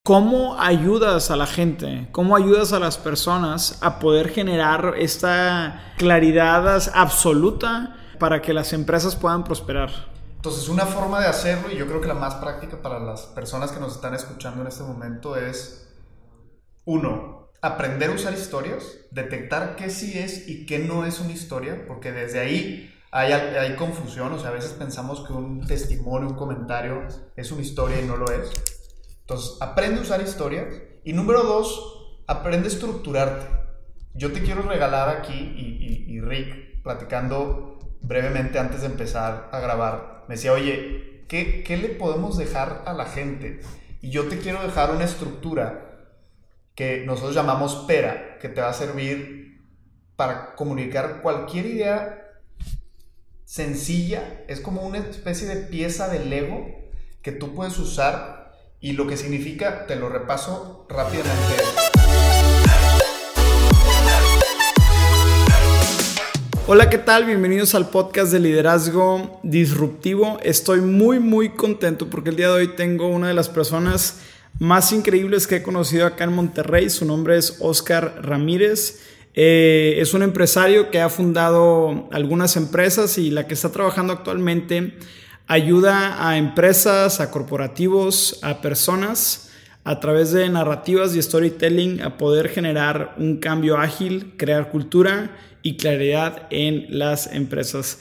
¿Cómo ayudas a la gente? ¿Cómo ayudas a las personas a poder generar esta claridad absoluta para que las empresas puedan prosperar? Entonces, una forma de hacerlo, y yo creo que la más práctica para las personas que nos están escuchando en este momento es, uno, aprender a usar historias, detectar qué sí es y qué no es una historia, porque desde ahí hay confusión. O sea, a veces pensamos que un testimonio, un comentario es una historia y no lo es. Entonces, aprende a usar historias. Y número dos, aprende a estructurarte. Yo te quiero regalar aquí, y Rick, platicando brevemente antes de empezar a grabar, me decía, oye, ¿qué le podemos dejar a la gente? Y yo te quiero dejar una estructura que nosotros llamamos PERA, que te va a servir para comunicar cualquier idea sencilla. Es como una especie de pieza de Lego que tú puedes usar. Y lo que significa, te lo repaso rápidamente. Hola, ¿qué tal? Bienvenidos al podcast de liderazgo disruptivo. Estoy muy contento porque el día de hoy tengo una de las personas más increíbles que he conocido acá en Monterrey. Su nombre es Óscar Ramírez. Es un empresario que ha fundado algunas empresas y la que está trabajando actualmente ayuda a empresas, a corporativos, a personas a través de narrativas y storytelling a poder generar un cambio ágil, crear cultura y claridad en las empresas.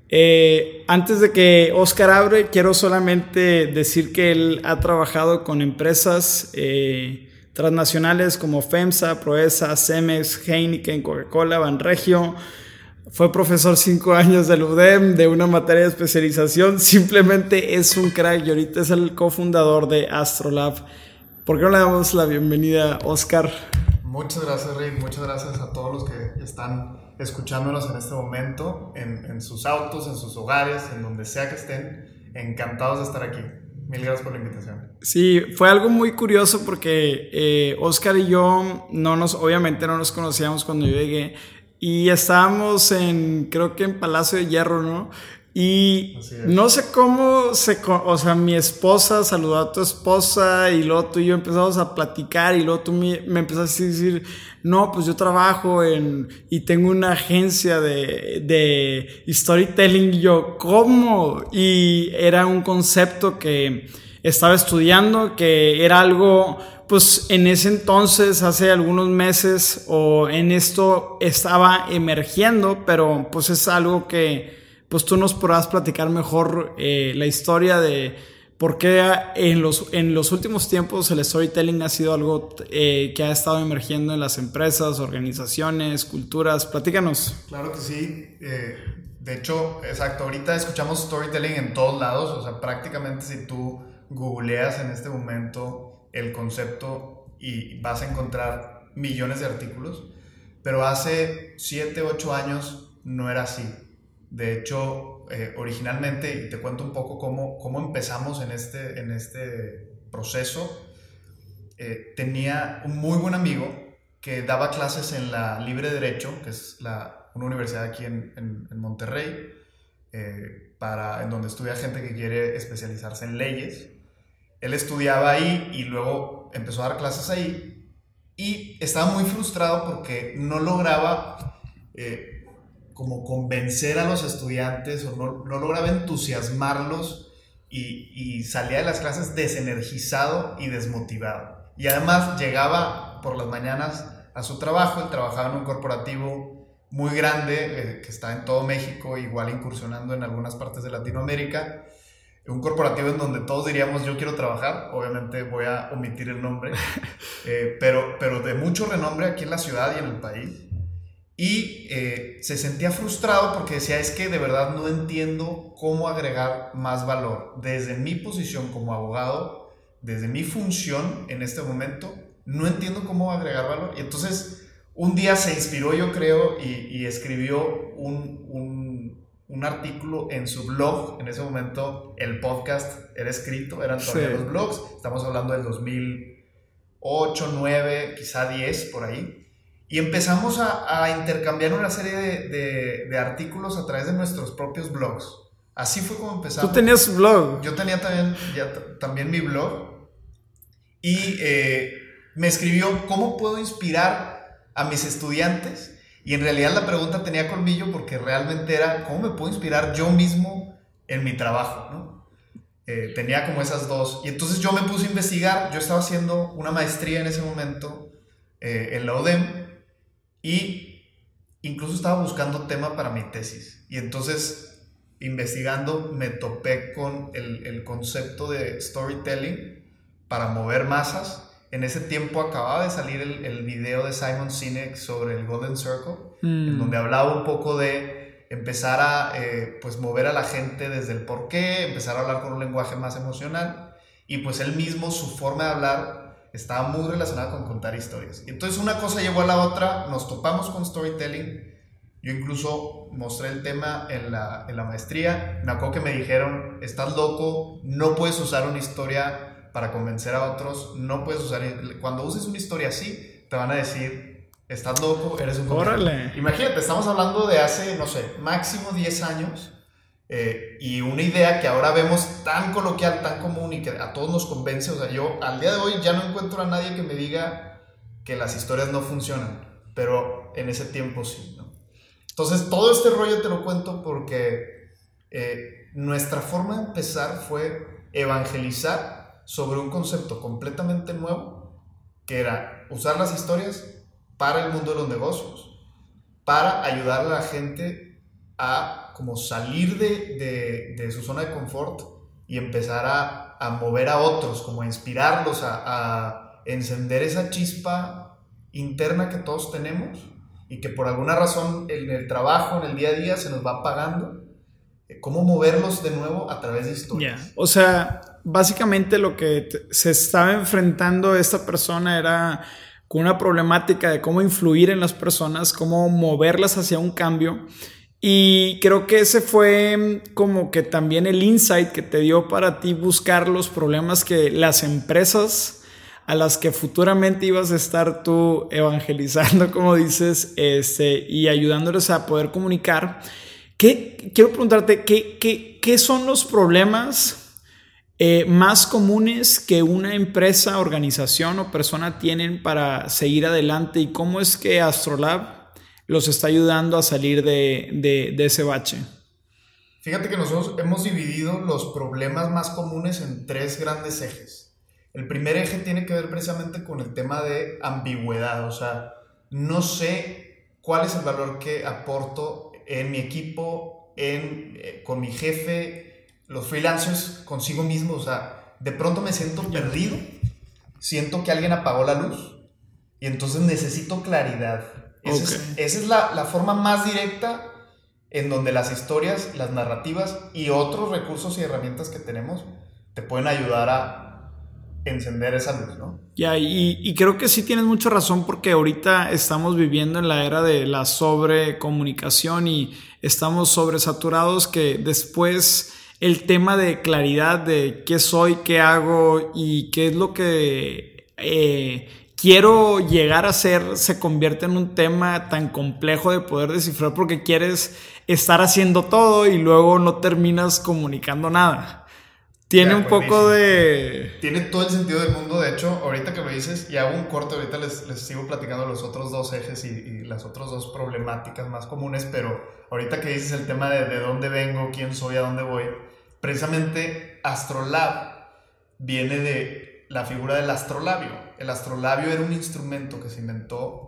Antes de que Óscar hable, quiero solamente decir que él ha trabajado con empresas transnacionales como FEMSA, Proesa, Cemex, Heineken, Coca-Cola, Banregio. Fue profesor 5 años del UDEM, de una materia de especialización. Simplemente es un crack y ahorita es el cofundador de Astrolab. ¿Por qué no le damos la bienvenida a Óscar? Muchas gracias, Rick. Muchas gracias a todos los que están escuchándonos en este momento, en sus autos, en sus hogares, en donde sea que estén. Encantados de estar aquí. Mil gracias por la invitación. Sí, fue algo muy curioso porque Óscar y yo obviamente no nos conocíamos cuando yo llegué. Y estábamos creo que en Palacio de Hierro, ¿no? Y no sé cómo o sea, mi esposa saludó a tu esposa y luego tú y yo empezamos a platicar y luego tú me empezaste a decir, no, pues yo trabajo y tengo una agencia de storytelling. Y yo, ¿cómo? Y era un concepto que estaba estudiando, que era algo, pues en ese entonces, hace algunos meses, o en esto estaba emergiendo, pero pues es algo que pues tú nos podrás platicar mejor la historia de por qué en los últimos tiempos el storytelling ha sido algo que ha estado emergiendo en las empresas, organizaciones, culturas. Platícanos. Claro que sí. De hecho, exacto, ahorita escuchamos storytelling en todos lados. O sea, prácticamente si tú googleas en este momento el concepto y vas a encontrar millones de artículos, pero hace 7, 8 años no era así. De hecho, originalmente, y te cuento un poco cómo empezamos en este proceso, tenía un muy buen amigo que daba clases en la Libre Derecho, que es una universidad aquí en Monterrey, en donde estudia gente que quiere especializarse en leyes. Él estudiaba ahí y luego empezó a dar clases ahí y estaba muy frustrado porque no lograba como convencer a los estudiantes o no lograba entusiasmarlos y salía de las clases desenergizado y desmotivado. Y además llegaba por las mañanas a su trabajo. Él trabajaba en un corporativo muy grande que está en todo México, igual incursionando en algunas partes de Latinoamérica. Un corporativo en donde todos diríamos yo quiero trabajar. Obviamente voy a omitir el nombre, pero de mucho renombre aquí en la ciudad y en el país. Y se sentía frustrado porque decía, es que de verdad no entiendo cómo agregar más valor. Desde mi posición como abogado, desde mi función en este momento, no entiendo cómo agregar valor. Y entonces un día se inspiró, yo creo, y escribió un artículo en su blog. En ese momento el podcast era escrito, eran todavía los blogs. Estamos hablando del 2008, 2009, quizá 10, por ahí. Y empezamos a intercambiar una serie de artículos a través de nuestros propios blogs. Así fue como empezamos. ¿Tú tenías blog? Yo tenía también mi blog. y me escribió cómo puedo inspirar a mis estudiantes. Y en realidad la pregunta tenía colmillo porque realmente era cómo me puedo inspirar yo mismo en mi trabajo, ¿no? Tenía como esas dos. Y entonces yo me puse a investigar. Yo estaba haciendo una maestría en ese momento en la UDEM y incluso estaba buscando tema para mi tesis. Y entonces, investigando, me topé con el concepto de storytelling para mover masas. En ese tiempo acababa de salir el video de Simon Sinek sobre el Golden Circle, en donde hablaba un poco de empezar a pues mover a la gente desde el porqué, empezar a hablar con un lenguaje más emocional, y pues él mismo, su forma de hablar estaba muy relacionada con contar historias. Y entonces una cosa llevó a la otra, nos topamos con storytelling. Yo incluso mostré el tema en la maestría. Me acuerdo que me dijeron, estás loco, no puedes usar una historia para convencer a otros, no puedes usar, cuando uses una historia así, te van a decir, estás loco, eres un ¡Órale! Imagínate, estamos hablando de hace, no sé, máximo 10 años, y una idea que ahora vemos tan coloquial, tan común y que a todos nos convence. O sea, yo al día de hoy ya no encuentro a nadie que me diga que las historias no funcionan, pero en ese tiempo sí, ¿no? Entonces, todo este rollo te lo cuento porque nuestra forma de empezar fue evangelizar sobre un concepto completamente nuevo, que era usar las historias para el mundo de los negocios, para ayudar a la gente a como salir de su zona de confort y empezar a mover a otros, como a inspirarlos, a encender esa chispa interna que todos tenemos y que por alguna razón en el trabajo, en el día a día, se nos va apagando. ¿Cómo moverlos de nuevo a través de historias? Yeah. O sea, básicamente lo que se estaba enfrentando esta persona era con una problemática de cómo influir en las personas, cómo moverlas hacia un cambio. Y creo que ese fue como que también el insight que te dio para ti buscar los problemas que las empresas a las que futuramente ibas a estar tú evangelizando, como dices, y ayudándoles a poder comunicar. Quiero preguntarte, ¿qué son los problemas más comunes que una empresa, organización o persona tienen para seguir adelante, y cómo es que Astrolab los está ayudando a salir de ese bache? Fíjate que nosotros hemos dividido los problemas más comunes en 3 grandes ejes. El primer eje tiene que ver precisamente con el tema de ambigüedad. O sea, no sé cuál es el valor que aporto en mi equipo, con mi jefe, los freelancers, consigo mismo. O sea, de pronto me siento perdido, siento que alguien apagó la luz y entonces necesito claridad. Esa es la forma más directa en donde las historias, las narrativas y otros recursos y herramientas que tenemos te pueden ayudar a encender esa luz, ¿no? Y creo que sí tienes mucha razón, porque ahorita estamos viviendo en la era de la sobrecomunicación y estamos sobresaturados, que después el tema de claridad de qué soy, qué hago y qué es lo que quiero llegar a ser se convierte en un tema tan complejo de poder descifrar, porque quieres estar haciendo todo y luego no terminas comunicando nada. Tiene un poco de... Tiene todo el sentido del mundo. De hecho, ahorita que me dices, y hago un corte, ahorita les sigo platicando los otros 2 ejes y las otras 2 problemáticas más comunes, pero ahorita que dices el tema de dónde vengo, quién soy, a dónde voy, precisamente Astrolab viene de la figura del astrolabio. El astrolabio era un instrumento que se inventó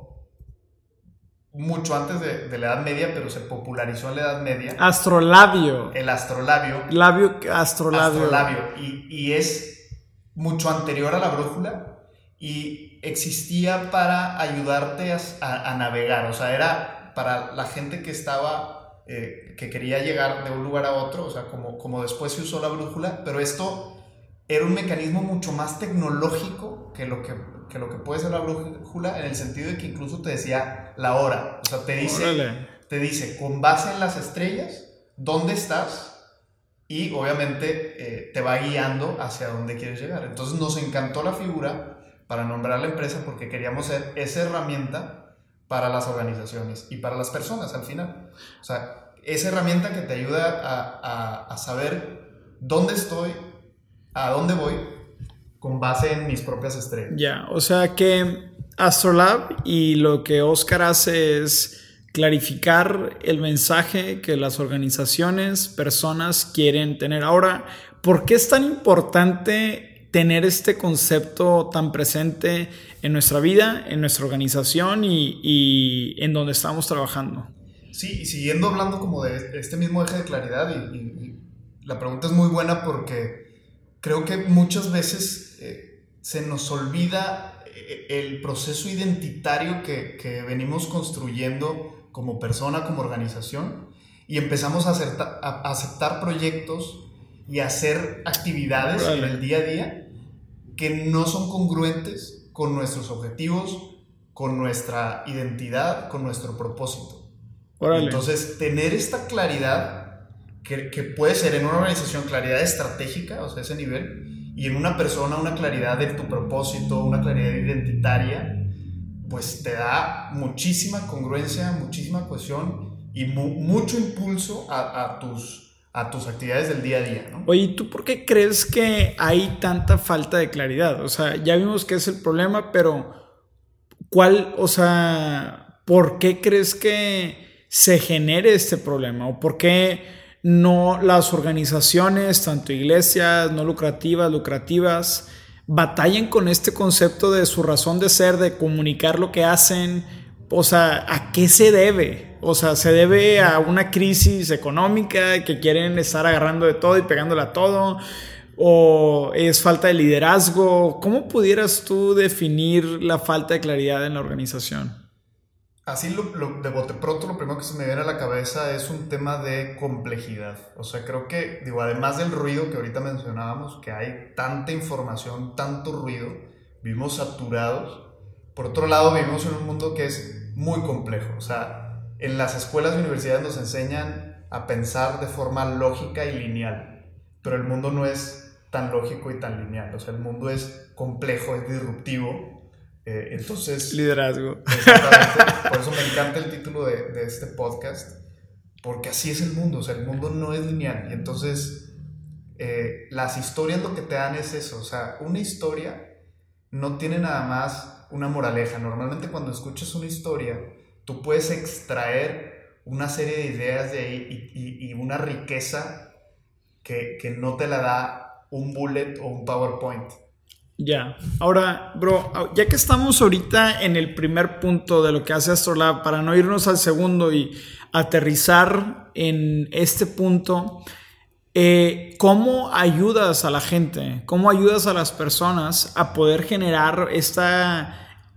mucho antes de la Edad Media, pero se popularizó en la Edad Media. Astrolabio. El astrolabio. Astrolabio. Y es mucho anterior a la brújula y existía para ayudarte a navegar. O sea, era para la gente que estaba, que quería llegar de un lugar a otro. O sea, como después se usó la brújula, pero esto era un mecanismo mucho más tecnológico que lo que puede ser la brújula, en el sentido de que incluso te decía la hora. O sea, te dice con base en las estrellas dónde estás, y obviamente te va guiando hacia dónde quieres llegar. Entonces nos encantó la figura para nombrar la empresa, porque queríamos ser esa herramienta para las organizaciones y para las personas al final. O sea, esa herramienta que te ayuda a saber dónde estoy, a dónde voy con base en mis propias estrellas. Ya, o sea que Astrolab y lo que Oscar hace es clarificar el mensaje que las organizaciones, personas quieren tener. Ahora, ¿por qué es tan importante tener este concepto tan presente en nuestra vida, en nuestra organización y en donde estamos trabajando? Sí, y siguiendo hablando como de este mismo eje de claridad, y la pregunta es muy buena porque creo que muchas veces se nos olvida el proceso identitario que venimos construyendo como persona, como organización, y empezamos a aceptar proyectos y a hacer actividades en el día a día que no son congruentes con nuestros objetivos, con nuestra identidad, con nuestro propósito. Entonces, tener esta claridad, que puede ser en una organización claridad estratégica, o sea, ese nivel, y en una persona una claridad de tu propósito, una claridad identitaria, pues te da muchísima congruencia, muchísima cohesión y mucho impulso a tus actividades del día a día, ¿no? Oye, ¿tú por qué crees que hay tanta falta de claridad? O sea, ya vimos que es el problema, pero ¿por qué crees que se genere este problema? ¿O por qué no las organizaciones, tanto iglesias, no lucrativas, batallan con este concepto de su razón de ser, de comunicar lo que hacen? O sea, ¿a qué se debe? O sea, ¿se debe a una crisis económica que quieren estar agarrando de todo y pegándole a todo? ¿O es falta de liderazgo? ¿Cómo pudieras tú definir la falta de claridad en la organización? Así de bote pronto lo primero que se me viene a la cabeza es un tema de complejidad. O sea, creo que, además del ruido que ahorita mencionábamos, que hay tanta información, tanto ruido, vivimos saturados. Por otro lado, vivimos en un mundo que es muy complejo. O sea, en las escuelas y universidades nos enseñan a pensar de forma lógica y lineal, pero el mundo no es tan lógico y tan lineal. O sea, el mundo es complejo, es disruptivo. Entonces, liderazgo. Exactamente. Por eso me encanta el título de este podcast, porque así es el mundo. O sea, el mundo no es lineal. Y entonces, las historias lo que te dan es eso. O sea, una historia no tiene nada más una moraleja. Normalmente cuando escuchas una historia, tú puedes extraer una serie de ideas de ahí y una riqueza que no te la da un bullet o un PowerPoint. Ya, ahora, bro, ya que estamos ahorita en el primer punto de lo que hace Astrolab, para no irnos al segundo y aterrizar en este punto, ¿cómo ayudas a la gente? ¿Cómo ayudas a las personas a poder generar esta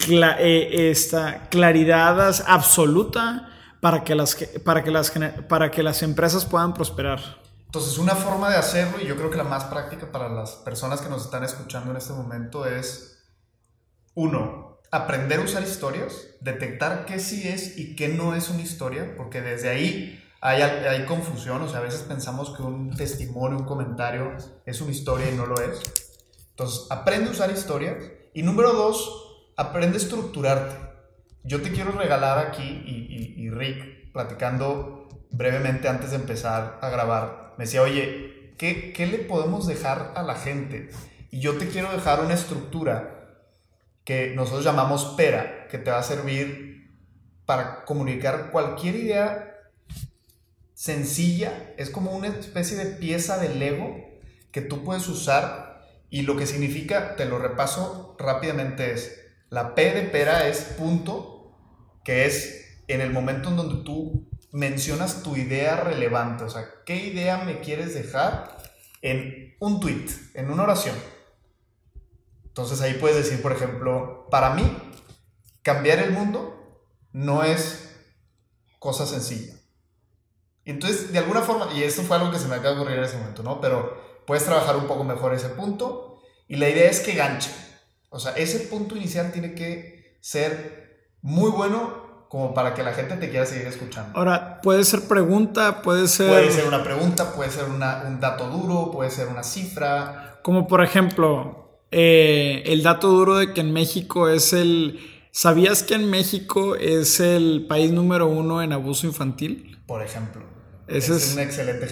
claridad absoluta para que las empresas puedan prosperar? Entonces, una forma de hacerlo, y yo creo que la más práctica para las personas que nos están escuchando en este momento es, 1, aprender a usar historias, detectar qué sí es y qué no es una historia, porque desde ahí hay confusión. O sea, a veces pensamos que un testimonio, un comentario es una historia y no lo es. Entonces, aprende a usar historias. Y número 2, aprende a estructurarte. Yo te quiero regalar aquí, y Rick, platicando brevemente antes de empezar a grabar, me decía, oye, ¿qué le podemos dejar a la gente? Y yo te quiero dejar una estructura que nosotros llamamos PERA, que te va a servir para comunicar cualquier idea sencilla. Es como una especie de pieza de Lego que tú puedes usar, y lo que significa, te lo repaso rápidamente, es, la P de PERA es punto, que es en el momento en donde tú mencionas tu idea relevante. O sea, ¿qué idea me quieres dejar en un tweet, en una oración? Entonces ahí puedes decir, por ejemplo, para mí, cambiar el mundo no es cosa sencilla. Y entonces, de alguna forma, y esto fue algo que se me acaba de ocurrir en ese momento, ¿no? Pero puedes trabajar un poco mejor ese punto, y la idea es que ganche. O sea, ese punto inicial tiene que ser muy bueno como para que la gente te quiera seguir escuchando. Ahora, puede ser pregunta, puede ser una pregunta, puede ser un dato duro, puede ser una cifra. Como por ejemplo, el dato duro de que en México ¿sabías que en México es el país número 1 en abuso infantil? Por ejemplo. Ese es un excelente ejemplo.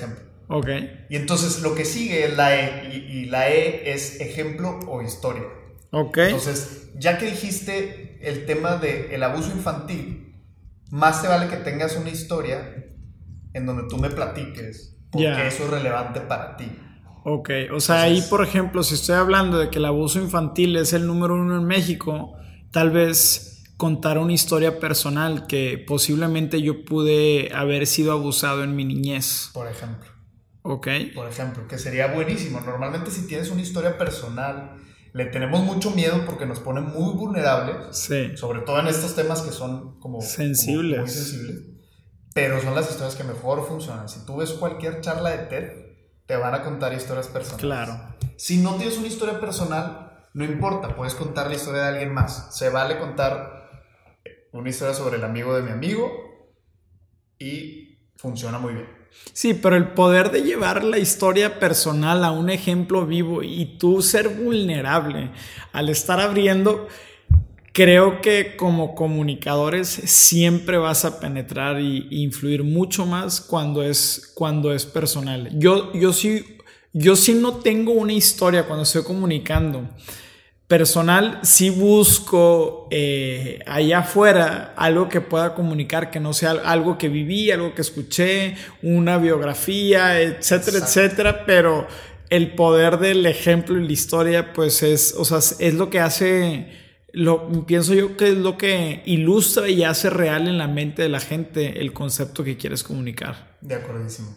Ok. Y entonces lo que sigue es la E, y la E es ejemplo o historia. Ok. Entonces, ya que dijiste el tema del abuso infantil, más te vale que tengas una historia en donde tú me platiques porque eso es relevante para ti. Ok, o sea, ahí por ejemplo, si estoy hablando de que el abuso infantil es el número 1 en México, tal vez contar una historia personal que posiblemente yo pude haber sido abusado en mi niñez. Por ejemplo. Ok. Por ejemplo, que sería buenísimo. Normalmente si tienes una historia personal, le tenemos mucho miedo porque nos pone muy vulnerables. Sí. Sobre todo en estos temas que son como sensibles. Como muy sensibles. Pero son las historias que mejor funcionan. Si tú ves cualquier charla de TED, te van a contar historias personales. Claro. Si no tienes una historia personal, no importa, puedes contar la historia de alguien más. Se vale contar una historia sobre el amigo de mi amigo y funciona muy bien. Sí, pero el poder de llevar la historia personal a un ejemplo vivo y tú ser vulnerable al estar abriendo, creo que como comunicadores siempre vas a penetrar e influir mucho más cuando es personal. Yo sí no tengo una historia cuando estoy comunicando personal, sí busco allá afuera algo que pueda comunicar, que no sea algo que viví, algo que escuché, una biografía, etcétera, etcétera, pero el poder del ejemplo y la historia, pues es lo que hace, pienso yo que es lo que ilustra y hace real en la mente de la gente el concepto que quieres comunicar. De acordísimo.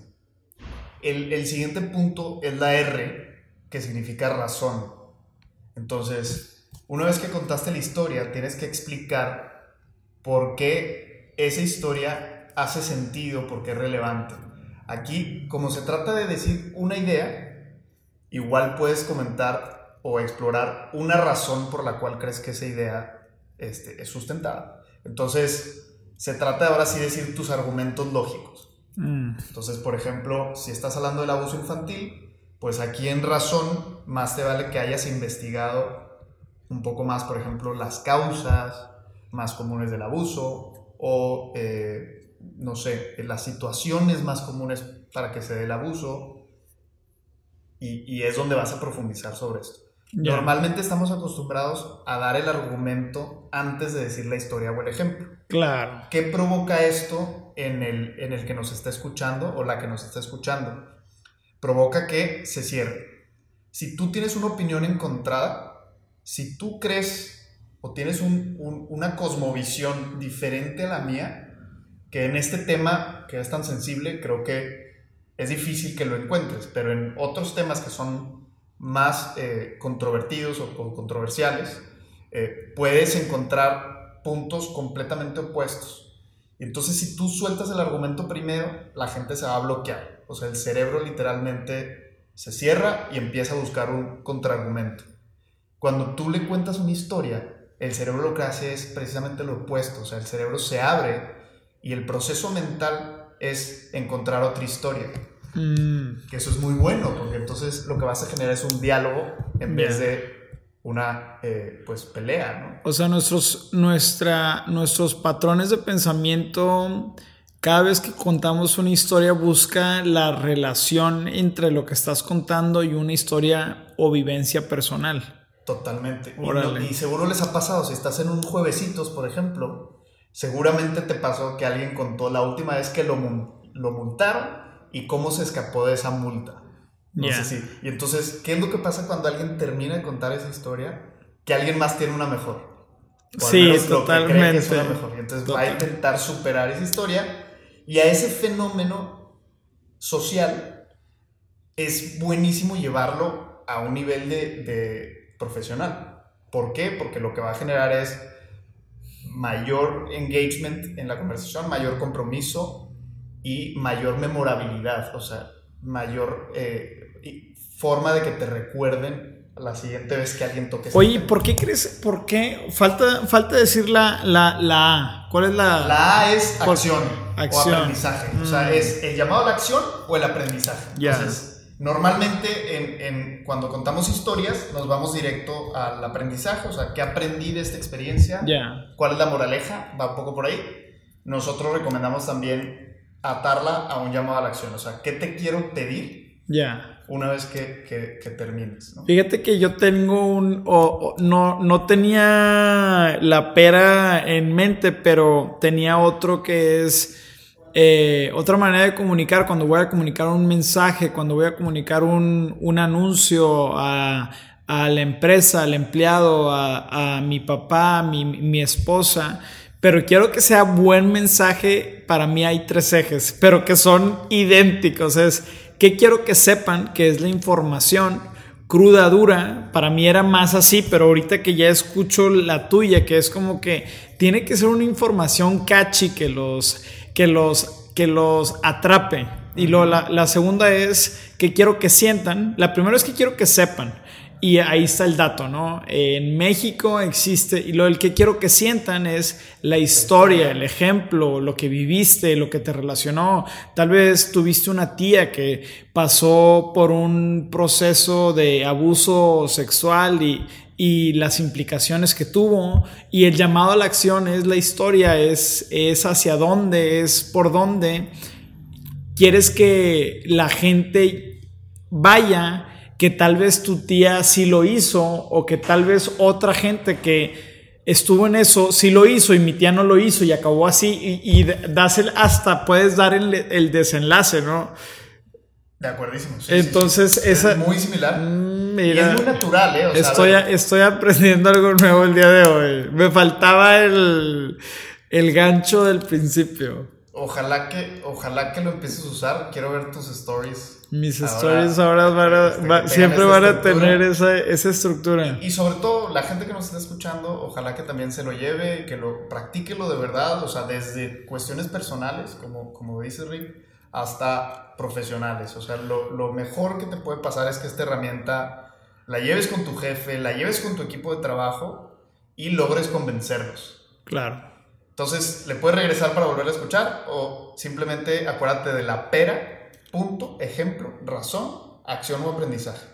El siguiente punto es la R, que significa razón. Entonces, una vez que contaste la historia, tienes que explicar por qué esa historia hace sentido, por qué es relevante. Aquí, como se trata de decir una idea, igual puedes comentar o explorar una razón por la cual crees que esa idea es sustentada. Entonces, se trata de ahora sí decir tus argumentos lógicos. Entonces, por ejemplo, si estás hablando del abuso infantil, pues aquí en razón más te vale que hayas investigado un poco más, por ejemplo, las causas más comunes del abuso o, no sé, las situaciones más comunes para que se dé el abuso y es donde vas a profundizar sobre esto. Yeah. Normalmente estamos acostumbrados a dar el argumento antes de decir la historia o el ejemplo. Claro. ¿Qué provoca esto en el que nos está escuchando o la que nos está escuchando? Provoca que se cierre. Si tú tienes una opinión encontrada, si tú crees o tienes una cosmovisión diferente a la mía, que en este tema que es tan sensible, creo que es difícil que lo encuentres, pero en otros temas que son más controvertidos o controversiales, puedes encontrar puntos completamente opuestos. Y entonces si tú sueltas el argumento primero, la gente se va a bloquear. O sea, el cerebro literalmente se cierra y empieza a buscar un contraargumento. Cuando tú le cuentas una historia, el cerebro lo que hace es precisamente lo opuesto. O sea, el cerebro se abre y el proceso mental es encontrar otra historia. Que eso es muy bueno, porque entonces lo que vas a generar es un diálogo en vez de una pues pelea, ¿no? O sea, nuestros patrones de pensamiento, cada vez que contamos una historia, busca la relación entre lo que estás contando y una historia o vivencia personal. Totalmente. Y seguro les ha pasado, si estás en un Juevesitos, por ejemplo, seguramente te pasó que alguien contó la última vez que lo multaron y cómo se escapó de esa multa. No sé si. Y entonces, ¿qué es lo que pasa cuando alguien termina de contar esa historia? Que alguien más tiene una mejor. O sí, al totalmente. Lo que cree que es una mejor. Y entonces va a intentar superar esa historia. Y a ese fenómeno social es buenísimo llevarlo a un nivel de profesional. ¿Por qué? Porque lo que va a generar es mayor engagement en la conversación, mayor compromiso y mayor memorabilidad. O sea, mayor forma de que te recuerden la siguiente vez que alguien toque. Oye, ¿por qué crees? ¿Por qué? Falta decir la A. ¿Cuál es la A? La A es acción o aprendizaje. O sea, es el llamado a la acción o el aprendizaje. Entonces, normalmente cuando contamos historias nos vamos directo al aprendizaje. O sea, ¿qué aprendí de esta experiencia? ¿Cuál es la moraleja? Va un poco por ahí. Nosotros recomendamos también atarla a un llamado a la acción. O sea, ¿qué te quiero pedir? Ya. Una vez que termines, ¿no? Fíjate que yo tengo no tenía la pera en mente, pero tenía otro que es otra manera de comunicar. Cuando voy a comunicar un mensaje, cuando voy a comunicar un anuncio a la empresa, al empleado, a mi papá, mi esposa, pero quiero que sea buen mensaje. Para mí hay 3 ejes, pero que son idénticos. Es ¿qué quiero que sepan? Que es la información cruda, dura. Para mí era más así, pero ahorita que ya escucho la tuya, que es como que tiene que ser una información catchy que los atrape. Y luego la segunda es que quiero que sientan. La primera es que quiero que sepan. Y ahí está el dato, ¿no? En México existe, y lo que quiero que sientan es la historia, el ejemplo, lo que viviste, lo que te relacionó. Tal vez tuviste una tía que pasó por un proceso de abuso sexual y las implicaciones que tuvo, y el llamado a la acción es la historia, es hacia dónde, es por dónde quieres que la gente vaya, que tal vez tu tía sí lo hizo, o que tal vez otra gente que estuvo en eso sí lo hizo y mi tía no lo hizo y acabó así, y hasta puedes dar el desenlace, ¿no? De acuerdísimo. Sí, entonces sí. Esa, es muy similar. Mira, y es muy natural, ¿eh? O sea, estoy aprendiendo algo nuevo el día de hoy. Me faltaba el gancho del principio. Ojalá que lo empieces a usar. Quiero ver tus stories. Mis stories ahora siempre van a tener esa estructura. Y sobre todo, la gente que nos está escuchando, ojalá que también se lo lleve, que lo practíquelo de verdad. O sea, desde cuestiones personales, como dice Rick, hasta profesionales. O sea, lo mejor que te puede pasar es que esta herramienta la lleves con tu jefe, la lleves con tu equipo de trabajo y logres convencerlos. Claro. Entonces, le puedes regresar para volver a escuchar, o simplemente acuérdate de la pera, punto, ejemplo, razón, acción o aprendizaje.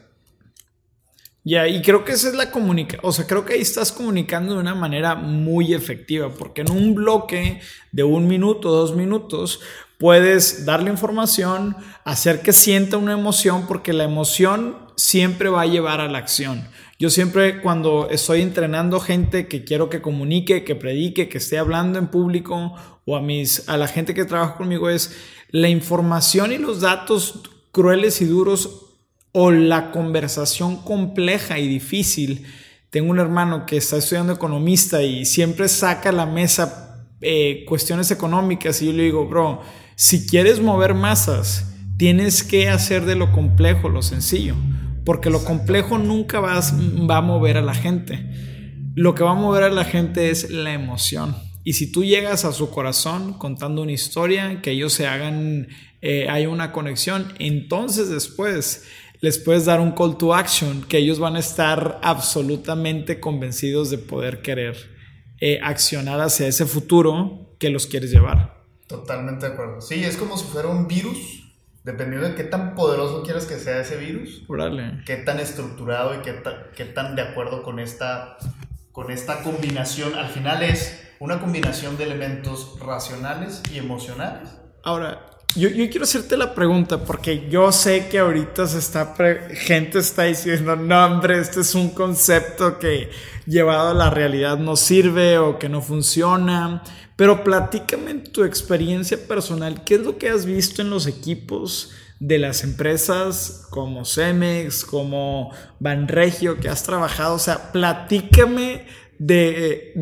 Ya, y creo que esa es la comunicación. O sea, creo que ahí estás comunicando de una manera muy efectiva, porque en un bloque de 1 minuto, 2 minutos, puedes darle información, hacer que sienta una emoción, porque la emoción siempre va a llevar a la acción. Yo siempre, cuando estoy entrenando gente que quiero que comunique, que predique, que esté hablando en público, o a la gente que trabaja conmigo, es la información y los datos crueles y duros, o la conversación compleja y difícil. Tengo un hermano que está estudiando economista y siempre saca a la mesa cuestiones económicas, y yo le digo, bro, si quieres mover masas, tienes que hacer de lo complejo lo sencillo, porque lo complejo nunca va a mover a la gente. Lo que va a mover a la gente es la emoción. Y si tú llegas a su corazón contando una historia, que ellos se hagan, hay una conexión, entonces después les puedes dar un call to action, que ellos van a estar absolutamente convencidos de poder querer accionar hacia ese futuro que los quieres llevar. Totalmente de acuerdo. Sí, es como si fuera un virus. Dependiendo de qué tan poderoso quieres que sea ese virus, Órale. Qué tan estructurado y qué tan de acuerdo con esta combinación. Al final es una combinación de elementos racionales y emocionales. Ahora, yo quiero hacerte la pregunta, porque yo sé que ahorita gente está diciendo, no hombre, este es un concepto que llevado a la realidad no sirve o que no funciona. Pero platícame tu experiencia personal. ¿Qué es lo que has visto en los equipos de las empresas como Cemex, como Banregio, que has trabajado? O sea, platícame de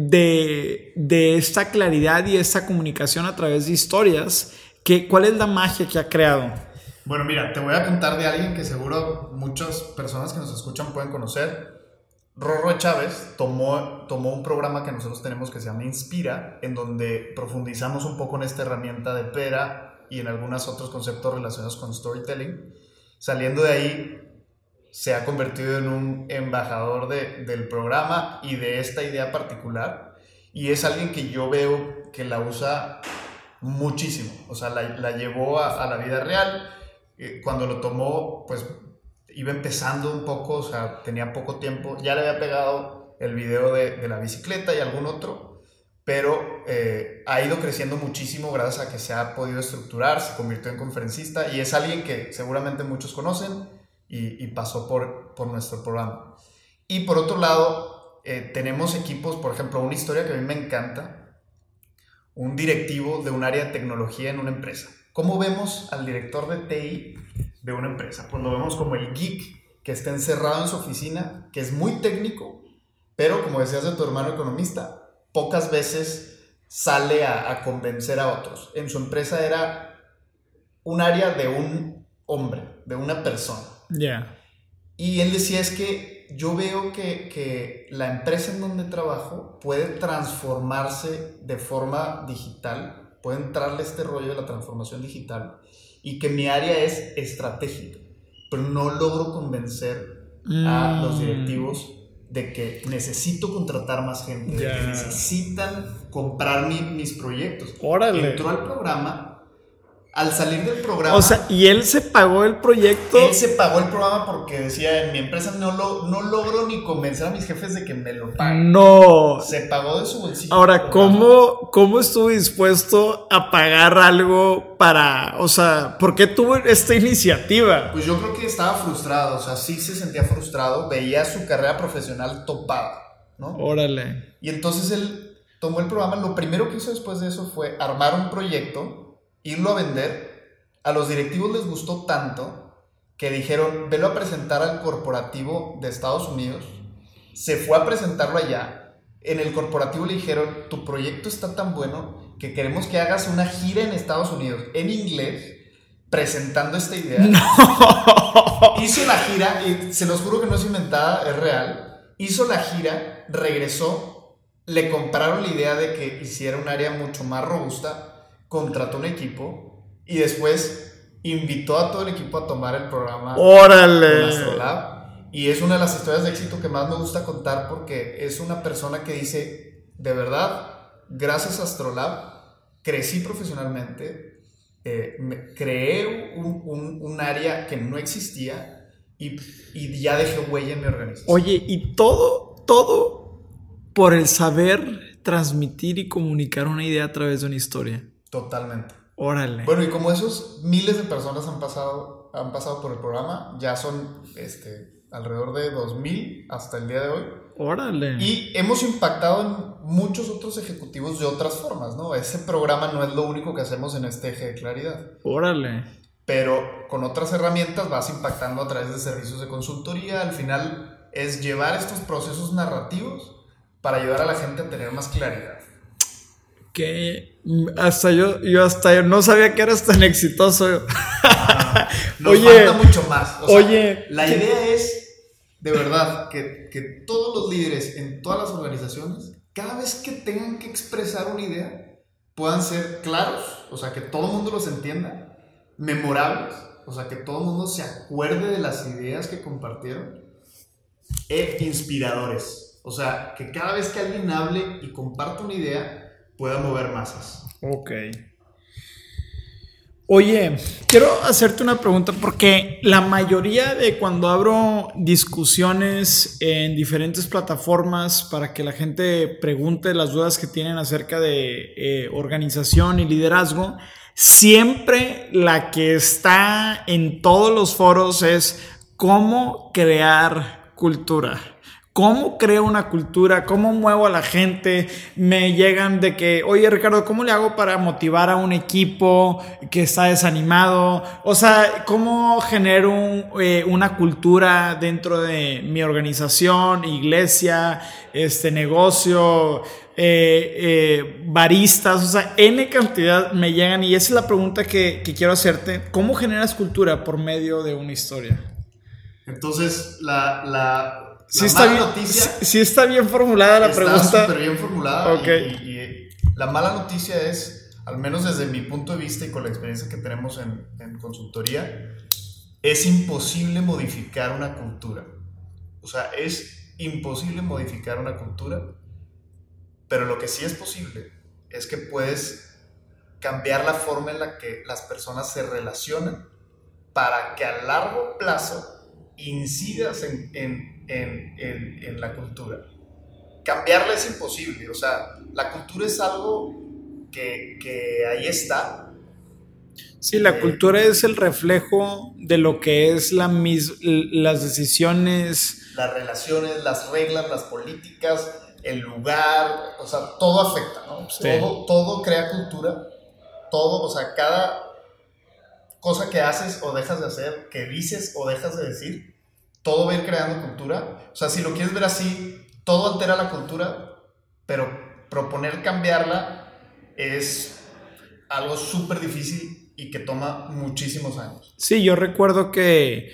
esta claridad y esta comunicación a través de historias. ¿Cuál es la magia que ha creado? Bueno, mira, te voy a contar de alguien que seguro muchas personas que nos escuchan pueden conocer. Rorro Chávez tomó un programa que nosotros tenemos que se llama Inspira, en donde profundizamos un poco en esta herramienta de pera y en algunos otros conceptos relacionados con storytelling. Saliendo de ahí, se ha convertido en un embajador del programa y de esta idea particular, y es alguien que yo veo que la usa muchísimo. O sea, la llevó a la vida real. Cuando lo tomó, pues iba empezando un poco, o sea, tenía poco tiempo, ya le había pegado el video de la bicicleta y algún otro, pero ha ido creciendo muchísimo gracias a que se ha podido estructurar, se convirtió en conferencista y es alguien que seguramente muchos conocen y pasó por nuestro programa. Y por otro lado, tenemos equipos, por ejemplo, una historia que a mí me encanta, un directivo de un área de tecnología en una empresa. ¿Cómo vemos al director de TI de una empresa? Pues lo vemos como el geek que está encerrado en su oficina, que es muy técnico, pero como decías de tu hermano economista, pocas veces sale a convencer a otros. En su empresa era un área de un hombre, de una persona. Yeah. Y él decía, es que yo veo que la empresa en donde trabajo puede transformarse de forma digital, puede entrarle este rollo de la transformación digital, y que mi área es estratégica, pero no logro convencer a los directivos de que necesito contratar más gente, de que necesitan comprar mis proyectos. Órale. Entró al programa. Al salir del programa... O sea, ¿y él se pagó el proyecto? Él se pagó el programa porque decía, en mi empresa no logro ni convencer a mis jefes de que me lo paguen. No. Se pagó de su bolsillo. Ahora, ¿cómo estuvo dispuesto a pagar algo para... O sea, ¿por qué tuvo esta iniciativa? Pues yo creo que estaba frustrado, o sea, sí se sentía frustrado, veía su carrera profesional topada, ¿no? Órale. Y entonces él tomó el programa, lo primero que hizo después de eso fue armar un proyecto, irlo a vender. A los directivos les gustó tanto que dijeron, velo a presentar al corporativo de Estados Unidos. Se fue a presentarlo allá. En el corporativo le dijeron, tu proyecto está tan bueno que queremos que hagas una gira en Estados Unidos en inglés presentando esta idea. No. Hizo la gira, y se los juro que no es inventada, es real. Hizo la gira, regresó, le compraron la idea de que hiciera un área mucho más robusta, contrató un equipo y después invitó a todo el equipo a tomar el programa. ¡Órale! Con Astrolab. Y es una de las historias de éxito que más me gusta contar porque es una persona que dice, de verdad, gracias a Astrolab, crecí profesionalmente, creé un área que no existía y ya dejé huella en mi organización. Oye, y todo por el saber transmitir y comunicar una idea a través de una historia. Totalmente. Órale. Bueno, y como esos miles de personas han pasado por el programa, ya son alrededor de 2,000 hasta el día de hoy. Órale. Y hemos impactado en muchos otros ejecutivos de otras formas, ¿no? Ese programa no es lo único que hacemos en este eje de claridad. Órale. Pero con otras herramientas vas impactando a través de servicios de consultoría. Al final es llevar estos procesos narrativos para ayudar a la gente a tener más claridad. Que hasta yo no sabía que eras tan exitoso. Nos falta mucho más. La idea es, de verdad, que todos los líderes en todas las organizaciones, cada vez que tengan que expresar una idea, puedan ser claros, o sea, que todo el mundo los entienda, memorables, o sea, que todo el mundo se acuerde de las ideas que compartieron, e inspiradores. O sea, que cada vez que alguien hable y comparta una idea, pueda mover masas. Ok. Oye, quiero hacerte una pregunta porque la mayoría de cuando abro discusiones en diferentes plataformas para que la gente pregunte las dudas que tienen acerca de organización y liderazgo, siempre la que está en todos los foros es cómo crear cultura. ¿Cómo creo una cultura? ¿Cómo muevo a la gente? Me llegan de que, oye Ricardo, ¿cómo le hago para motivar a un equipo que está desanimado? O sea, ¿cómo genero una cultura dentro de mi organización, iglesia, negocio, baristas? O sea, N cantidad me llegan y esa es la pregunta que quiero hacerte. ¿Cómo generas cultura por medio de una historia? Entonces, Sí está bien formulada la pregunta. Está súper bien formulada. Okay. Y la mala noticia es, al menos desde mi punto de vista y con la experiencia que tenemos en consultoría, es imposible modificar una cultura. O sea, es imposible modificar una cultura, pero lo que sí es posible es que puedes cambiar la forma en la que las personas se relacionan para que a largo plazo incidas en la cultura. cambiarla es imposible. O sea, la cultura es algo que ahí está. Sí, la cultura es el reflejo de lo que es las decisiones. Las relaciones, las reglas, las políticas, el lugar, o sea, todo afecta, ¿no? Sí. Todo crea cultura, todo, o sea, cada cosa que haces o dejas de hacer, que dices o dejas de decir, todo va a ir creando cultura. O sea, si lo quieres ver así, todo altera la cultura, pero proponer cambiarla es algo súper difícil y que toma muchísimos años. Sí, yo recuerdo que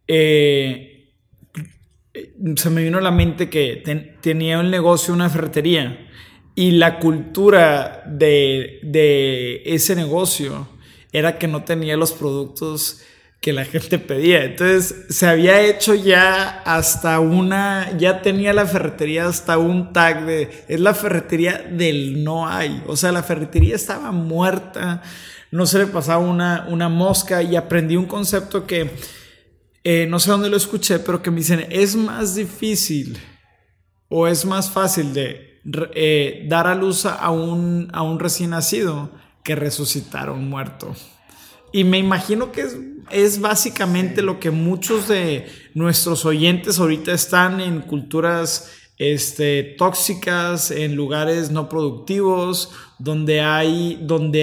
se me vino a la mente que tenía un negocio, una ferretería, y la cultura de ese negocio era que no tenía los productos que la gente pedía. Entonces se había hecho ya ya tenía la ferretería hasta un tag es la ferretería del no hay. O sea, la ferretería estaba muerta, no se le pasaba una mosca, y aprendí un concepto que no sé dónde lo escuché, pero que me dicen, es más difícil o es más fácil de dar a luz a un recién nacido que resucitar a un muerto. Y me imagino que es básicamente lo que muchos de nuestros oyentes ahorita están en culturas tóxicas, en lugares no productivos, donde hay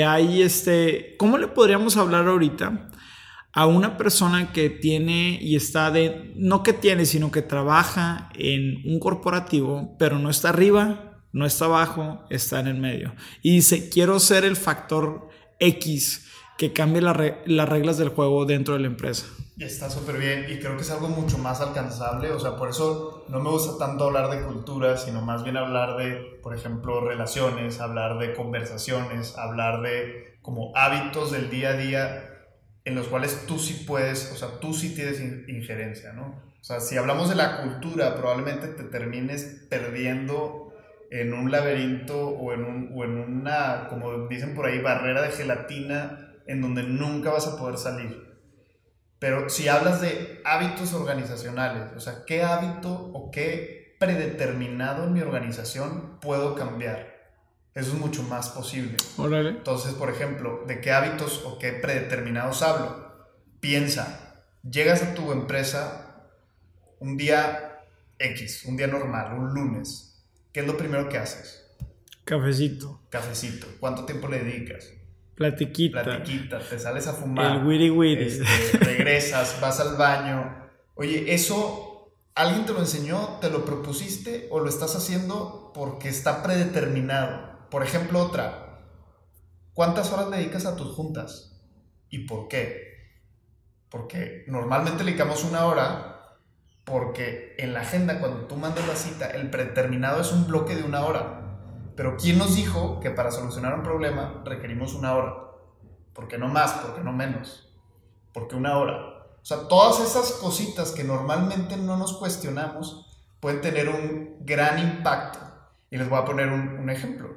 ¿cómo le podríamos hablar ahorita a una persona que tiene y está no que tiene, sino que trabaja en un corporativo, pero no está arriba, no está abajo, está en el medio? Y dice, quiero ser el factor X que cambie las reglas del juego dentro de la empresa. Está súper bien, y creo que es algo mucho más alcanzable. O sea, por eso no me gusta tanto hablar de cultura, sino más bien hablar de, por ejemplo, relaciones, hablar de conversaciones, hablar de como hábitos del día a día en los cuales tú sí puedes, o sea, tú sí tienes injerencia, ¿no? O sea, si hablamos de la cultura, probablemente te termines perdiendo en un laberinto o en una, como dicen por ahí, barrera de gelatina en donde nunca vas a poder salir. Pero si hablas de hábitos organizacionales, o sea, ¿qué hábito o qué predeterminado en mi organización puedo cambiar? Eso es mucho más posible. Órale. Entonces, por ejemplo, ¿de qué hábitos o qué predeterminados hablo? Piensa, llegas a tu empresa un día X, un día normal, un lunes. ¿Qué es lo primero que haces? Cafecito. Cafecito. ¿Cuánto tiempo le dedicas? Platiquita, te sales a fumar. El wiri wiri. Regresas, vas al baño. Oye, ¿eso alguien te lo enseñó, te lo propusiste o lo estás haciendo porque está predeterminado? Por ejemplo, otra. ¿Cuántas horas le dedicas a tus juntas? ¿Y por qué? Porque normalmente le dedicamos 1 hora, porque en la agenda, cuando tú mandas la cita, el predeterminado es un bloque de 1 hora. Pero ¿quién nos dijo que para solucionar un problema requerimos 1 hora? ¿Por qué no más? ¿Por qué no menos? ¿Por qué 1 hora? O sea, todas esas cositas que normalmente no nos cuestionamos pueden tener un gran impacto. Y les voy a poner un ejemplo.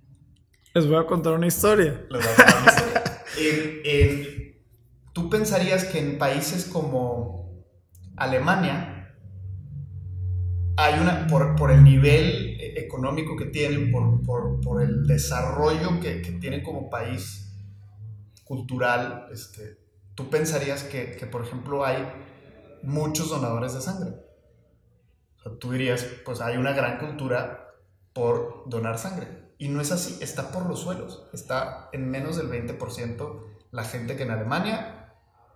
Les voy a contar una historia. Tú pensarías que en países como Alemania hay por el nivel económico que tienen, por el desarrollo que tienen como país cultural, tú pensarías que, por ejemplo, hay muchos donadores de sangre. O sea, tú dirías, pues hay una gran cultura por donar sangre. Y no es así, está por los suelos. Está en menos del 20% la gente que en Alemania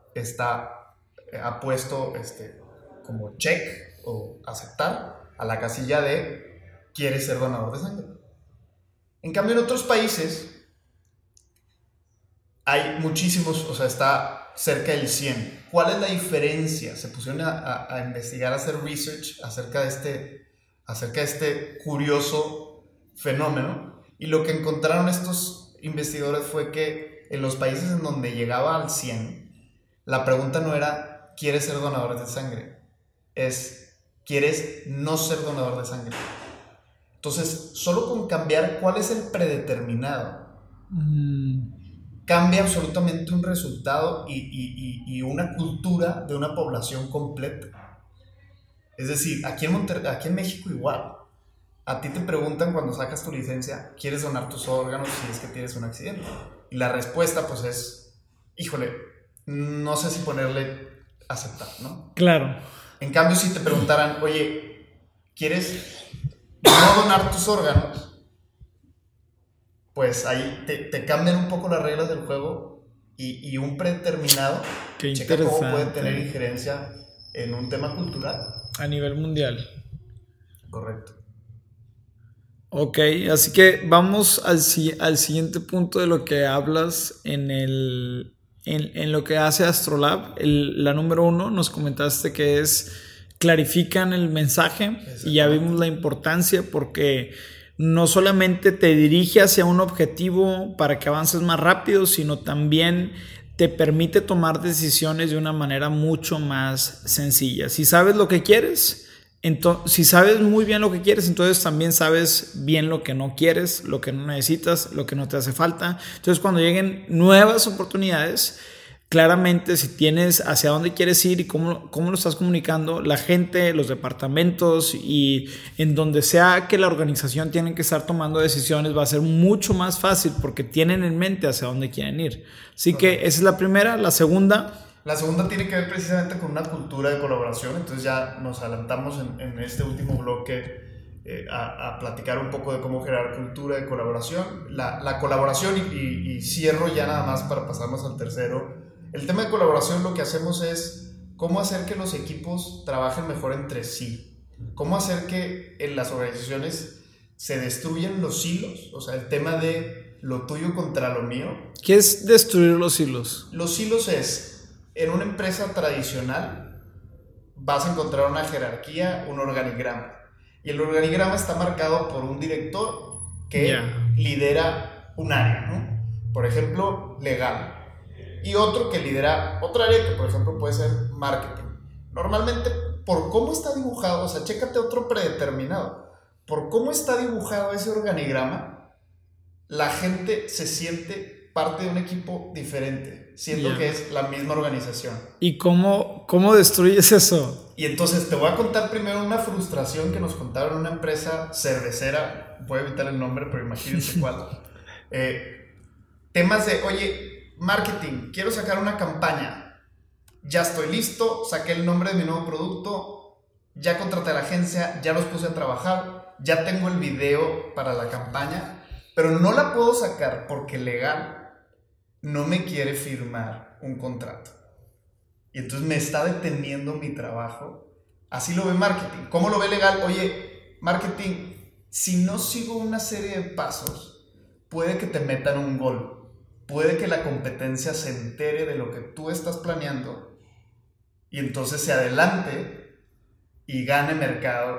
ha puesto como check o aceptar a la casilla de quiere ser donador de sangre. En cambio, en otros países hay muchísimos, o sea, está cerca del 100. ¿Cuál es la diferencia? Se pusieron a investigar, a hacer research acerca de este curioso fenómeno, y lo que encontraron estos investigadores fue que en los países en donde llegaba al 100, la pregunta no era ¿quieres ser donador de sangre? Es ¿quieres no ser donador de sangre? Entonces, solo con cambiar cuál es el predeterminado, cambia absolutamente un resultado y una cultura de una población completa. Es decir, aquí en México igual. a ti te preguntan cuando sacas tu licencia, ¿quieres donar tus órganos si es que tienes un accidente? Y la respuesta pues es, híjole, no sé si ponerle aceptar, ¿no? Claro. En cambio, si te preguntaran, oye, ¿quieres no donar tus órganos? Pues ahí te cambian un poco las reglas del juego y un predeterminado, checa cómo puede tener injerencia en un tema cultural. A nivel mundial. Correcto. Ok, así que vamos al siguiente punto de lo que hablas en lo que hace Astrolab. La número 1 nos comentaste que es clarifican el mensaje y ya vimos la importancia porque no solamente te dirige hacia un objetivo para que avances más rápido, sino también te permite tomar decisiones de una manera mucho más sencilla. Si sabes lo que quieres, si sabes muy bien lo que quieres, entonces también sabes bien lo que no quieres, lo que no necesitas, lo que no te hace falta. Entonces cuando lleguen nuevas oportunidades, claramente si tienes hacia dónde quieres ir y cómo lo estás comunicando, la gente, los departamentos y en donde sea que la organización tienen que estar tomando decisiones, va a ser mucho más fácil porque tienen en mente hacia dónde quieren ir. Así que esa es la primera. La segunda tiene que ver precisamente con una cultura de colaboración. Entonces ya nos adelantamos en este último bloque a platicar un poco de cómo generar cultura de colaboración. La colaboración, y cierro ya nada más para pasarnos al tercero. El tema de colaboración, lo que hacemos es cómo hacer que los equipos trabajen mejor entre sí. Cómo hacer que en las organizaciones se destruyan los silos. O sea, el tema de lo tuyo contra lo mío. ¿Qué es destruir los silos? Los silos es, en una empresa tradicional, vas a encontrar una jerarquía, un organigrama. Y el organigrama está marcado por un director que lidera un área, ¿no? Por ejemplo, legal. Y otro que lidera otra área que, por ejemplo, puede ser marketing. Normalmente, por cómo está dibujado, o sea, chécate otro predeterminado. Por cómo está dibujado ese organigrama, la gente se siente parte de un equipo diferente, siendo que es la misma organización. ¿Y cómo destruyes eso? Y entonces te voy a contar primero una frustración que nos contaron en una empresa cervecera, voy a evitar el nombre, pero imagínense cuál. Temas de, oye, marketing, quiero sacar una campaña, ya estoy listo, saqué el nombre de mi nuevo producto, ya contraté a la agencia, ya los puse a trabajar, ya tengo el video para la campaña, pero no la puedo sacar porque legal no me quiere firmar un contrato. Y entonces me está deteniendo mi trabajo. Así lo ve marketing. ¿Cómo lo ve legal? Oye, marketing, si no sigo una serie de pasos, puede que te metan un gol. Puede que la competencia se entere de lo que tú estás planeando y entonces se adelante y gane mercado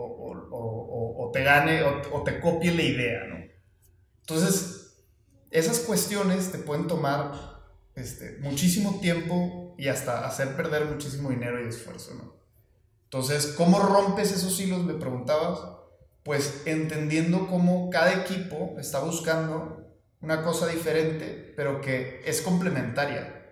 o te gane o te copie la idea, ¿no? Entonces, esas cuestiones te pueden tomar muchísimo tiempo y hasta hacer perder muchísimo dinero y esfuerzo, ¿no? Entonces, ¿cómo rompes esos hilos? Me preguntabas. Pues entendiendo cómo cada equipo está buscando una cosa diferente, pero que es complementaria,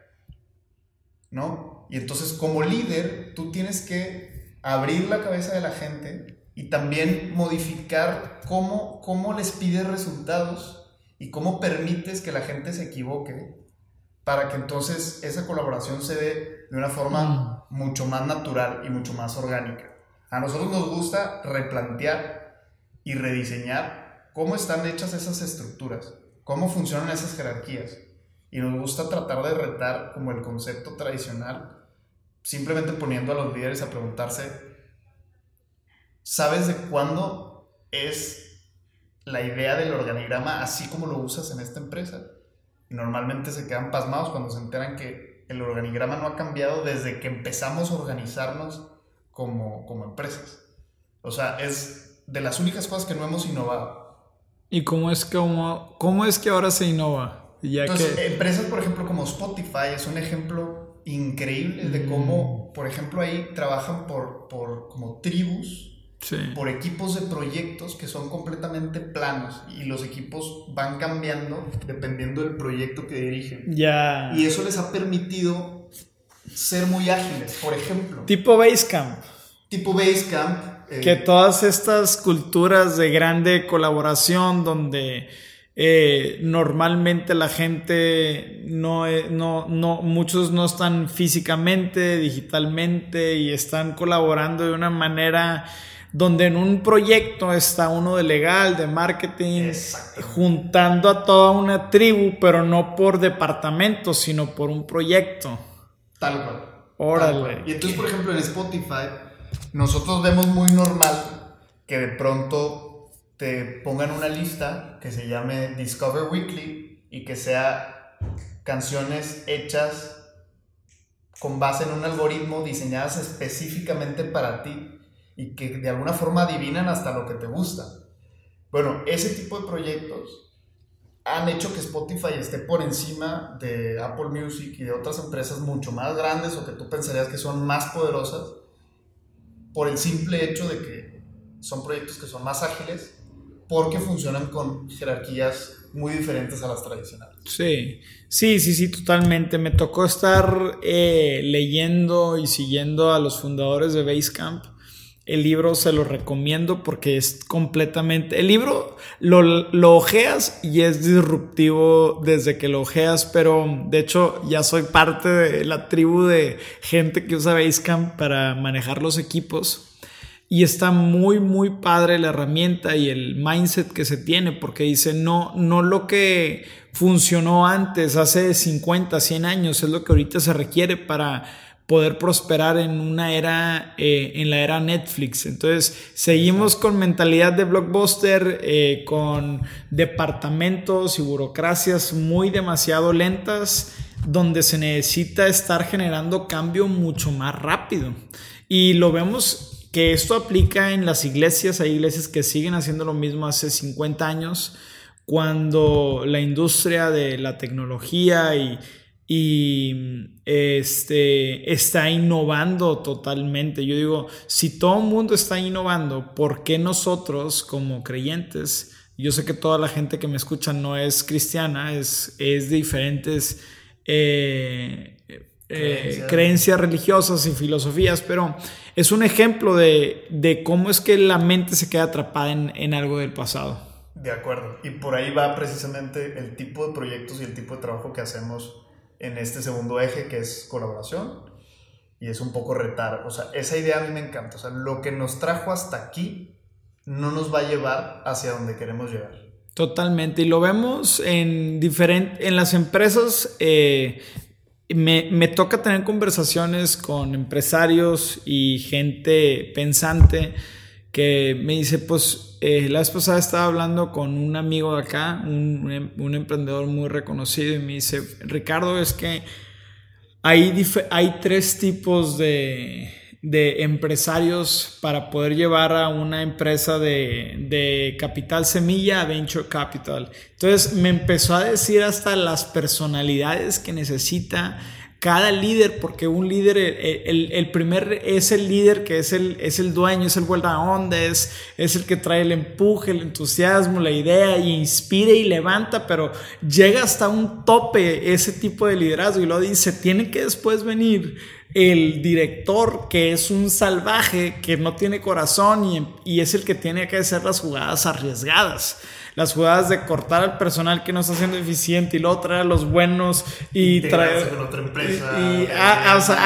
¿no? Y entonces, como líder, tú tienes que abrir la cabeza de la gente y también modificar cómo les pides resultados y cómo permites que la gente se equivoque para que entonces esa colaboración se dé de una forma mucho más natural y mucho más orgánica. A nosotros nos gusta replantear y rediseñar cómo están hechas esas estructuras, cómo funcionan esas jerarquías. Y nos gusta tratar de retar como el concepto tradicional, simplemente poniendo a los líderes a preguntarse, ¿sabes de cuándo es la idea del organigrama así como lo usas en esta empresa? Y normalmente se quedan pasmados cuando se enteran que el organigrama no ha cambiado desde que empezamos a organizarnos como empresas. O sea, es de las únicas cosas que no hemos innovado. ¿Y cómo es que ahora se innova? Entonces, empresas, por ejemplo, como Spotify es un ejemplo increíble de cómo, por ejemplo, ahí trabajan por como tribus, por equipos de proyectos que son completamente planos y los equipos van cambiando dependiendo del proyecto que dirigen. Y eso les ha permitido ser muy ágiles, por ejemplo. Tipo Basecamp. que todas estas culturas de grande colaboración donde normalmente la gente muchos no están físicamente, digitalmente y están colaborando de una manera donde en un proyecto está uno de legal, de marketing, juntando a toda una tribu, pero no por departamento, sino por un proyecto. Tal cual. Órale. Tal cual. Y entonces, por ejemplo, en Spotify, nosotros vemos muy normal que de pronto te pongan una lista que se llame Discover Weekly y que sea canciones hechas con base en un algoritmo diseñadas específicamente para ti y que de alguna forma adivinan hasta lo que te gusta. Bueno, ese tipo de proyectos han hecho que Spotify esté por encima de Apple Music y de otras empresas mucho más grandes o que tú pensarías que son más poderosas por el simple hecho de que son proyectos que son más ágiles porque funcionan con jerarquías muy diferentes a las tradicionales. Sí, totalmente. Me tocó estar leyendo y siguiendo a los fundadores de Basecamp. El libro se lo recomiendo porque es completamente... El libro lo ojeas y es disruptivo desde que lo ojeas, pero de hecho ya soy parte de la tribu de gente que usa Basecamp para manejar los equipos. Y está muy, muy padre la herramienta y el mindset que se tiene, porque dice, no lo que funcionó antes, hace 50, 100 años, es lo que ahorita se requiere para poder prosperar en una era, en la era Netflix. Entonces, seguimos con mentalidad de blockbuster, con departamentos y burocracias muy demasiado lentas, donde se necesita estar generando cambio mucho más rápido. Y lo vemos que esto aplica en las iglesias. Hay iglesias que siguen haciendo lo mismo hace 50 años, cuando la industria de la tecnología está innovando totalmente. Yo digo, si todo el mundo está innovando, ¿por qué nosotros como creyentes? Yo sé que toda la gente que me escucha no es cristiana, es de diferentes creencias religiosas y filosofías, pero es un ejemplo de cómo es que la mente se queda atrapada en algo del pasado. De acuerdo, y por ahí va precisamente el tipo de proyectos y el tipo de trabajo que hacemos en este segundo eje, que es colaboración, y es un poco retar. O sea, esa idea a mí me encanta. O sea, lo que nos trajo hasta aquí no nos va a llevar hacia donde queremos llegar. Totalmente, y lo vemos en las empresas. Me toca tener conversaciones con empresarios y gente pensante que me dice, pues la vez pasada estaba hablando con un amigo de acá, un emprendedor muy reconocido, y me dice, Ricardo, es que hay tres tipos de empresarios para poder llevar a una empresa de capital semilla a venture capital. Entonces me empezó a decir hasta las personalidades que necesita cada líder, porque un líder, el primer es el líder que es el dueño, es el buena onda, es el que trae el empuje, el entusiasmo, la idea, y inspira y levanta, pero llega hasta un tope ese tipo de liderazgo. Y luego dice, tiene que después venir el director, que es un salvaje, que no tiene corazón, y es el que tiene que hacer las jugadas arriesgadas, las jugadas de cortar al personal que no está siendo eficiente y luego traer a los buenos y traer con otra empresa. O sea,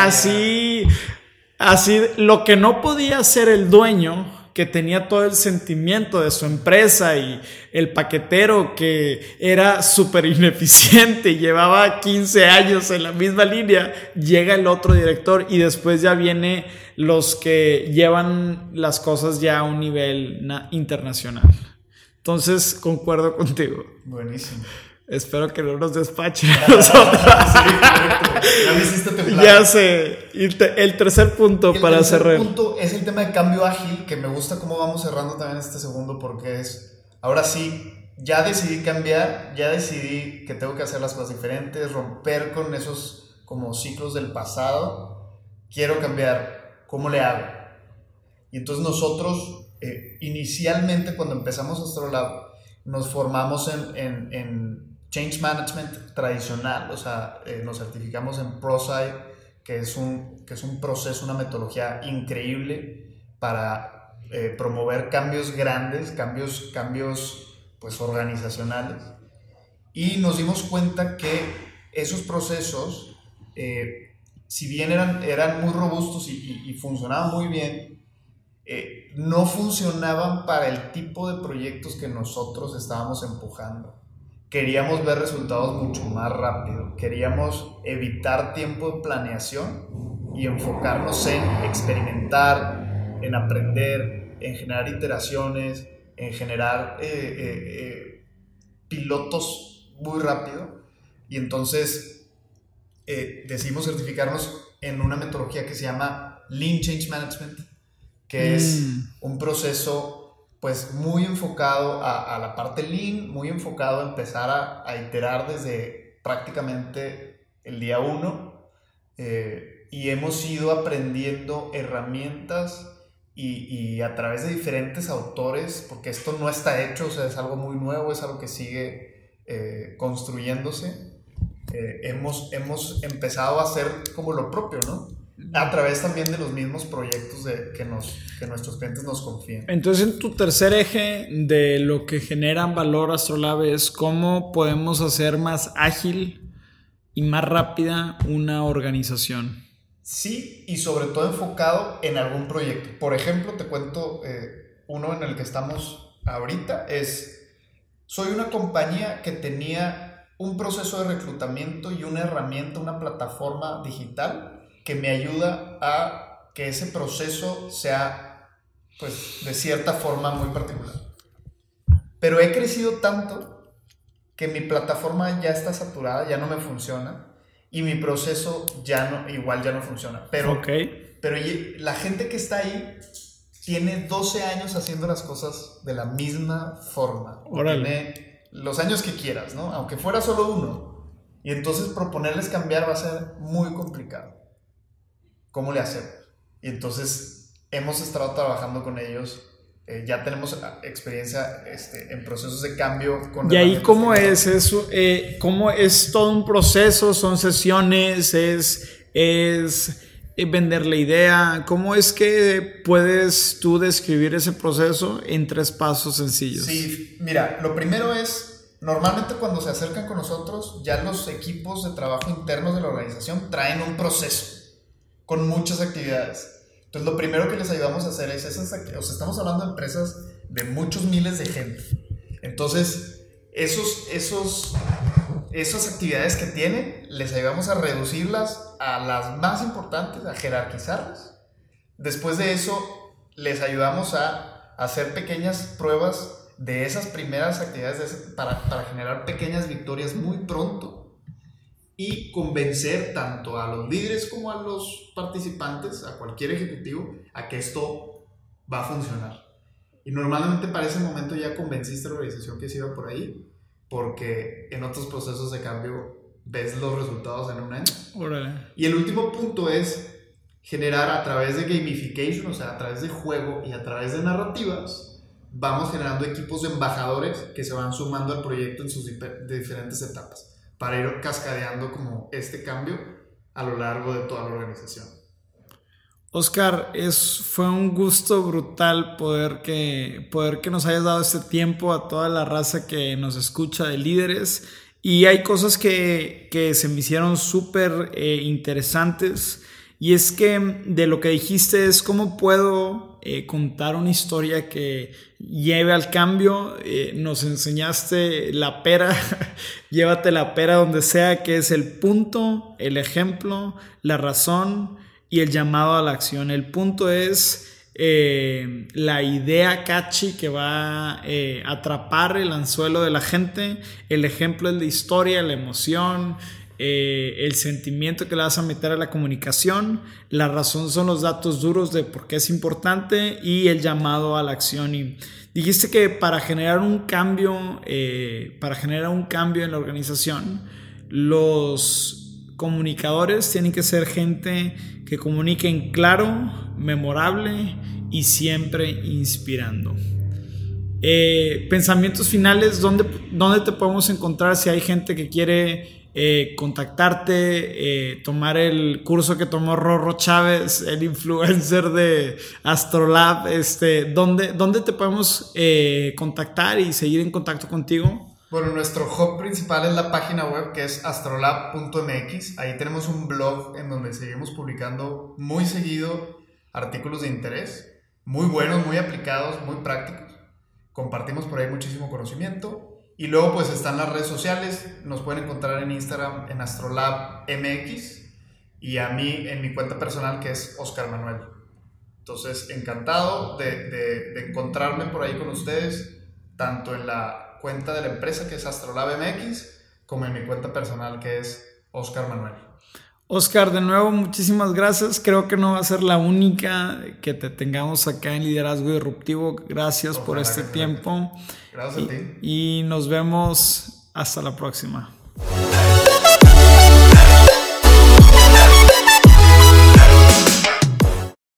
así lo que no podía hacer el dueño, que tenía todo el sentimiento de su empresa, y el paquetero que era súper ineficiente, llevaba 15 años en la misma línea, llega el otro director y después ya viene los que llevan las cosas ya a un nivel internacional. Entonces, concuerdo contigo. Buenísimo. Espero que no nos despachen a nosotros. Ya me hiciste temblar. Ya sé. Y el tercer punto para cerrar. El tercer punto es el tema de cambio ágil, que me gusta cómo vamos cerrando también este segundo, porque ahora sí, ya decidí cambiar, ya decidí que tengo que hacer las cosas diferentes, romper con esos como ciclos del pasado. Quiero cambiar. ¿Cómo le hago? Y entonces nosotros, inicialmente cuando empezamos Astrolab, nos formamos en Change Management tradicional. O sea, nos certificamos en ProSci, que es un proceso, una metodología increíble para promover cambios grandes, cambios pues organizacionales, y nos dimos cuenta que esos procesos, si bien eran muy robustos y funcionaban muy bien, no funcionaban para el tipo de proyectos que nosotros estábamos empujando. Queríamos ver resultados mucho más rápido, queríamos evitar tiempo de planeación y enfocarnos en experimentar, en aprender, en generar iteraciones, en generar pilotos muy rápido. Y entonces decidimos certificarnos en una metodología que se llama Lean Change Management, que es un proceso pues muy enfocado a la parte Lean, muy enfocado a empezar a iterar desde prácticamente el día 1, y hemos ido aprendiendo herramientas y a través de diferentes autores, porque esto no está hecho, o sea, es algo muy nuevo, es algo que sigue construyéndose. Hemos empezado a hacer como lo propio, ¿no? A través también de los mismos proyectos que nuestros clientes nos confían. Entonces, en tu tercer eje de lo que generan valor Astrolab es cómo podemos hacer más ágil y más rápida una organización. Sí, y sobre todo enfocado en algún proyecto. Por ejemplo, te cuento uno en el que estamos ahorita. Soy una compañía que tenía un proceso de reclutamiento y una herramienta, una plataforma digital que me ayuda a que ese proceso sea, pues, de cierta forma muy particular. Pero he crecido tanto que mi plataforma ya está saturada, ya no me funciona, y mi proceso igual ya no funciona. Pero la gente que está ahí tiene 12 años haciendo las cosas de la misma forma. Tiene los años que quieras, ¿no? Aunque fuera solo uno. Y entonces proponerles cambiar va a ser muy complicado. ¿Cómo le hacemos? Y entonces hemos estado trabajando con ellos. Ya tenemos experiencia en procesos de cambio. ¿Y ahí cómo es eso? ¿Cómo es todo un proceso? ¿Son sesiones? ¿Es vender la idea? ¿Cómo es que puedes tú describir ese proceso en 3 pasos sencillos? Sí, mira, lo primero es, normalmente cuando se acercan con nosotros, ya los equipos de trabajo internos de la organización traen un proceso con muchas actividades. Entonces, lo primero que les ayudamos a hacer es esas actividades. O sea, estamos hablando de empresas de muchos miles de gente. Entonces, esas actividades que tienen, les ayudamos a reducirlas a las más importantes, a jerarquizarlas. Después de eso, les ayudamos a hacer pequeñas pruebas de esas primeras actividades para generar pequeñas victorias muy pronto. Y convencer tanto a los líderes como a los participantes, a cualquier ejecutivo, a que esto va a funcionar. Y normalmente para ese momento ya convenciste a la organización que se iba por ahí, porque en otros procesos de cambio ves los resultados en un año. Órale. Y el último punto es generar a través de gamification, o sea, a través de juego y a través de narrativas, vamos generando equipos de embajadores que se van sumando al proyecto en sus diferentes etapas, para ir cascadeando como este cambio a lo largo de toda la organización. Oscar, fue un gusto brutal poder que nos hayas dado este tiempo a toda la raza que nos escucha de líderes, y hay cosas que se me hicieron súper interesantes, y es que de lo que dijiste es cómo puedo contar una historia que lleve al cambio. Nos enseñaste la pera, llévate la pera donde sea, que es el punto, el ejemplo, la razón y el llamado a la acción. El punto es la idea catchy que va a atrapar el anzuelo de la gente. El ejemplo es la historia, la emoción, el sentimiento que le vas a meter a la comunicación. La razón son los datos duros de por qué es importante, y el llamado a la acción. Y dijiste que para generar un cambio en la organización, los comunicadores tienen que ser gente que comuniquen claro, memorable y siempre inspirando. Pensamientos finales, ¿dónde te podemos encontrar si hay gente que quiere contactarte, tomar el curso que tomó Rorro Chávez, el influencer de Astrolab, ¿dónde te podemos contactar y seguir en contacto contigo? Bueno, nuestro hub principal es la página web, que es astrolab.mx. Ahí tenemos un blog en donde seguimos publicando muy seguido artículos de interés, muy buenos, muy aplicados, muy prácticos. Compartimos por ahí muchísimo conocimiento. Y luego pues están las redes sociales. Nos pueden encontrar en Instagram en astrolabmx y a mí en mi cuenta personal, que es Oscar Manuel. Entonces, encantado de encontrarme por ahí con ustedes, tanto en la cuenta de la empresa, que es astrolabmx, como en mi cuenta personal, que es Oscar Manuel. Oscar, de nuevo, muchísimas gracias. Creo que no va a ser la única que te tengamos acá en Liderazgo Disruptivo. Gracias por este tiempo. Gracias a ti. Y nos vemos hasta la próxima.